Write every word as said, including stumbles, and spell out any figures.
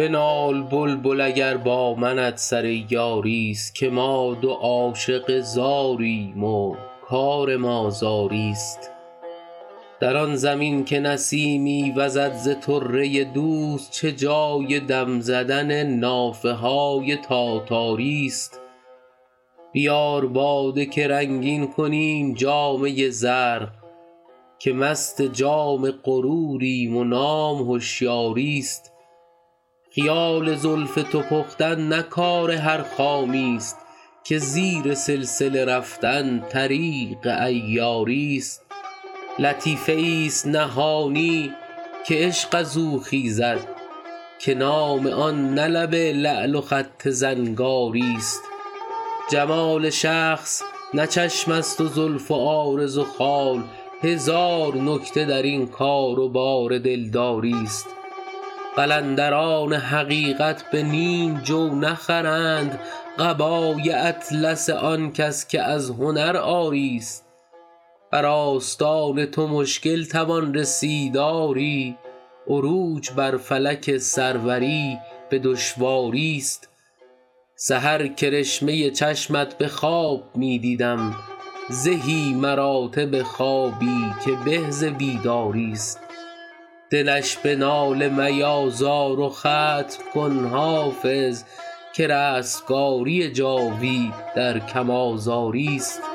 بنال بلبل اگر با منت سر یاریست، که ما دو عاشق زاریم و کار ما زاریست. در آن زمین که نسیمی وزد ز طره دوست، چه جای دم زدن نافه های تاتاریست. بیار باده که رنگین کنیم جامه زرق، که مست جام غروریم و نام هوشیاریست. خیال زلف تو پختن نه کار هر خامیست، که زیر سلسله رفتن طریق عیاریست. لطیفه ایست نهانی که عشق از او خیزد، که نام آن نه لب لعل و خط زنگاریست. جمال شخص نه چشم است و زلف و عارض و خال، هزار نکته در این کار و بار دلداریست. قلندران حقیقت به نیم جو نخرند، قبای اطلس آن کس که از هنر عاریست. بر آستان تو مشکل توان رسید آری، عروج بر فلک سروری به دشواریست. سحر کرشمه چشمت به خواب می دیدم، زهی مراتب خوابی که به ز بیداریست. دلش به ناله میازار و ختم کن حافظ، که رستگاری جاوید در کم آزاریست.